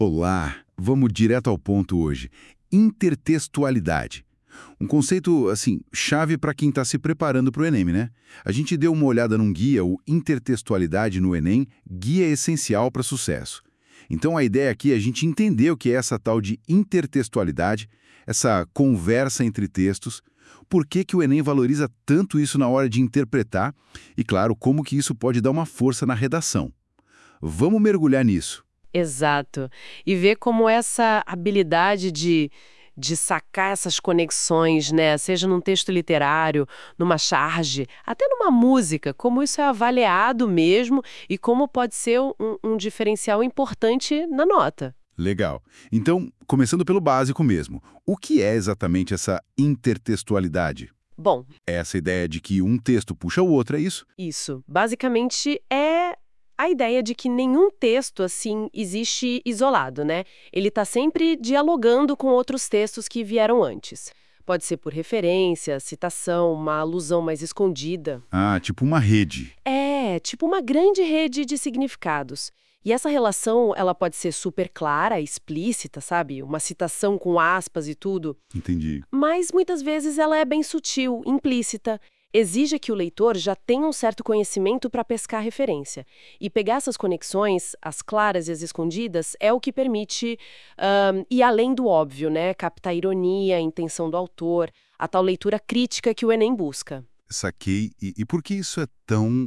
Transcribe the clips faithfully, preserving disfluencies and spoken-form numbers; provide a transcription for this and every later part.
Olá, vamos direto ao ponto hoje. Intertextualidade. Um conceito, assim, chave para quem está se preparando para o Enem, né? A gente deu uma olhada num guia, o Intertextualidade no Enem, guia essencial para sucesso. Então a ideia aqui é a gente entender o que é essa tal de intertextualidade, essa conversa entre textos, por que que o Enem valoriza tanto isso na hora de interpretar e, claro, como que isso pode dar uma força na redação. Vamos mergulhar nisso. Exato. E ver como essa habilidade de, de sacar essas conexões, né, seja num texto literário, numa charge, até numa música, como isso é avaliado mesmo e como pode ser um, um diferencial importante na nota. Legal. Então, começando pelo básico mesmo, o que é exatamente essa intertextualidade? Bom, É essa ideia de que um texto puxa o outro, é isso? isso basicamente é a ideia de que nenhum texto, assim, existe isolado, né? Ele está sempre dialogando com outros textos que vieram antes. Pode ser por referência, citação, uma alusão mais escondida. Ah, tipo uma rede. É, tipo uma grande rede de significados. E essa relação, ela pode ser super clara, explícita, sabe? Uma citação com aspas e tudo. Entendi. Mas muitas vezes ela é bem sutil, implícita. Exige que o leitor já tenha um certo conhecimento para pescar referência. E pegar essas conexões, as claras e as escondidas, é o que permite ahn, ir além do óbvio, né? Captar a ironia, a intenção do autor, a tal leitura crítica que o Enem busca. Saquei. E, e por que isso é tão,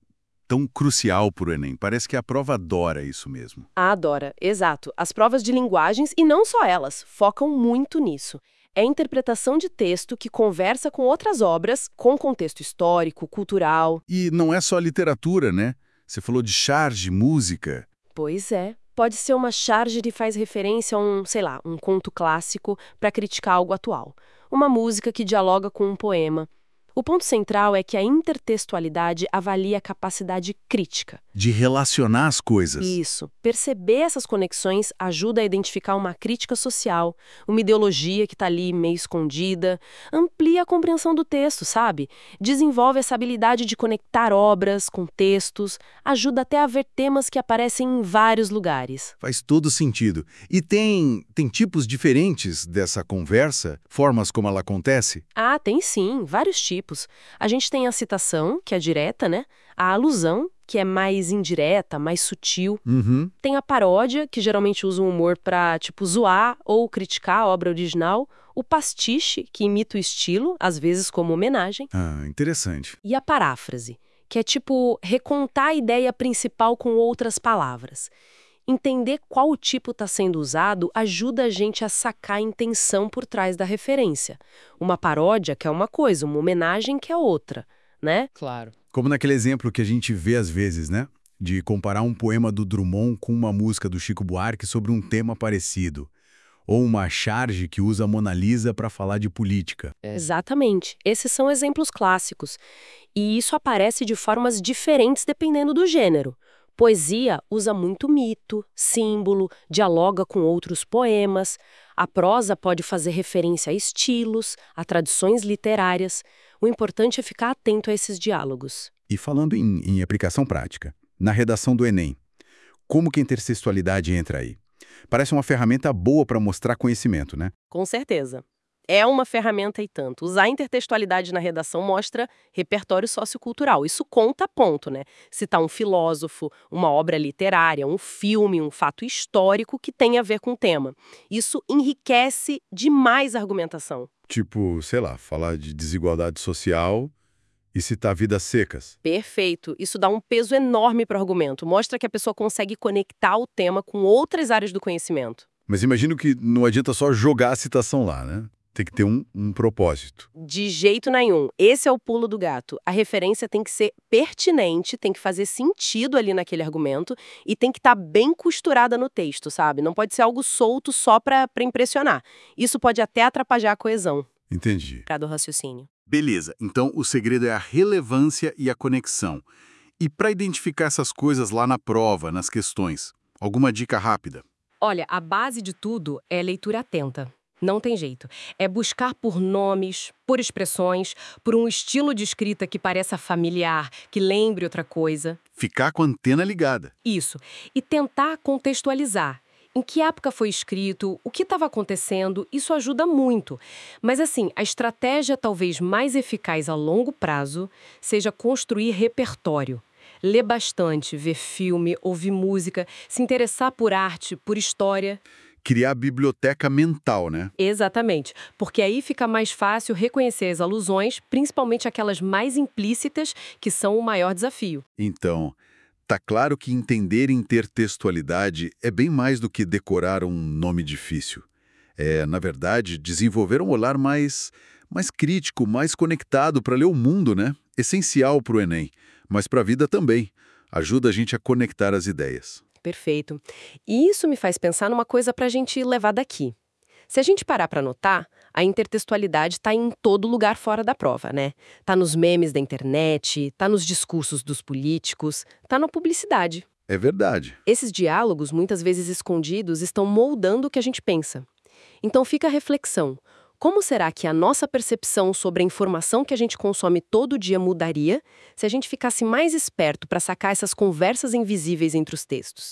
tão crucial para o Enem? Parece que a prova adora isso mesmo. A adora, exato. As provas de linguagens, e não só elas, focam muito nisso. É a interpretação de texto que conversa com outras obras, com contexto histórico, cultural. E não é só literatura, né? Você falou de charge, música. Pois é. Pode ser uma charge que faz referência a um, sei lá, um conto clássico para criticar algo atual. Uma música que dialoga com um poema. O ponto central é que a intertextualidade avalia a capacidade crítica. De relacionar as coisas. Isso. Perceber essas conexões ajuda a identificar uma crítica social, uma ideologia que está ali meio escondida, amplia a compreensão do texto, sabe? Desenvolve essa habilidade de conectar obras com textos, ajuda até a ver temas que aparecem em vários lugares. Faz todo sentido. E tem, tem tipos diferentes dessa conversa? Formas como ela acontece? Ah, tem sim, vários tipos. A gente tem a citação, que é direta, né? A alusão, que é mais indireta, mais sutil. Uhum. Tem a paródia, que geralmente usa o humor pra, tipo, zoar ou criticar a obra original. O pastiche, que imita o estilo, às vezes como homenagem. Ah, interessante. E a paráfrase, que é, tipo, recontar a ideia principal com outras palavras. Entender qual tipo está sendo usado ajuda a gente a sacar a intenção por trás da referência. Uma paródia, que é uma coisa, uma homenagem, que é outra, né? Claro. Como naquele exemplo que a gente vê às vezes, né? De comparar um poema do Drummond com uma música do Chico Buarque sobre um tema parecido. Ou uma charge que usa a Mona Lisa para falar de política. É. Exatamente. Esses são exemplos clássicos. E isso aparece de formas diferentes dependendo do gênero. Poesia usa muito mito, símbolo, dialoga com outros poemas. A prosa pode fazer referência a estilos, a tradições literárias. O importante é ficar atento a esses diálogos. E falando em, em aplicação prática, na redação do Enem, como que a intertextualidade entra aí? Parece uma ferramenta boa para mostrar conhecimento, né? Com certeza. É uma ferramenta e tanto. Usar intertextualidade na redação mostra repertório sociocultural. Isso conta ponto, né? Citar um filósofo, uma obra literária, um filme, um fato histórico que tem a ver com o tema. Isso enriquece demais a argumentação. Tipo, sei lá, falar de desigualdade social e citar vidas secas. Perfeito. Isso dá um peso enorme para o argumento. Mostra que a pessoa consegue conectar o tema com outras áreas do conhecimento. Mas imagino que não adianta só jogar a citação lá, né? Tem que ter um, um propósito. De jeito nenhum. Esse é o pulo do gato. A referência tem que ser pertinente, tem que fazer sentido ali naquele argumento e tem que estar bem costurada no texto, sabe? Não pode ser algo solto só para impressionar. Isso pode até atrapalhar a coesão Entendi. do raciocínio. Beleza, então o segredo é a relevância e a conexão. E para identificar essas coisas lá na prova, nas questões, alguma dica rápida? Olha, a base de tudo é leitura atenta. Não tem jeito. É buscar por nomes, por expressões, por um estilo de escrita que pareça familiar, que lembre outra coisa. Ficar com a antena ligada. Isso. E tentar contextualizar. em que época foi escrito, o que estava acontecendo, isso ajuda muito. Mas assim, a estratégia talvez mais eficaz a longo prazo seja construir repertório. Ler bastante, ver filme, ouvir música, se interessar por arte, por história. Criar biblioteca mental, né? Exatamente, porque aí fica mais fácil reconhecer as alusões, principalmente aquelas mais implícitas, que são o maior desafio. Então, tá claro que entender intertextualidade é bem mais do que decorar um nome difícil. É, na verdade, desenvolver um olhar mais, mais crítico, mais conectado para ler o mundo, né? Essencial para o Enem, mas para a vida também. Ajuda a gente a conectar as ideias. Perfeito. E isso me faz pensar numa coisa para a gente levar daqui. Se a gente parar para notar, a intertextualidade está em todo lugar fora da prova, né? Tá nos memes da internet, tá nos discursos dos políticos, tá na publicidade. É verdade. Esses diálogos, muitas vezes escondidos, estão moldando o que a gente pensa. Então fica a reflexão. Como será que a nossa percepção sobre a informação que a gente consome todo dia mudaria se a gente ficasse mais esperto para sacar essas conversas invisíveis entre os textos?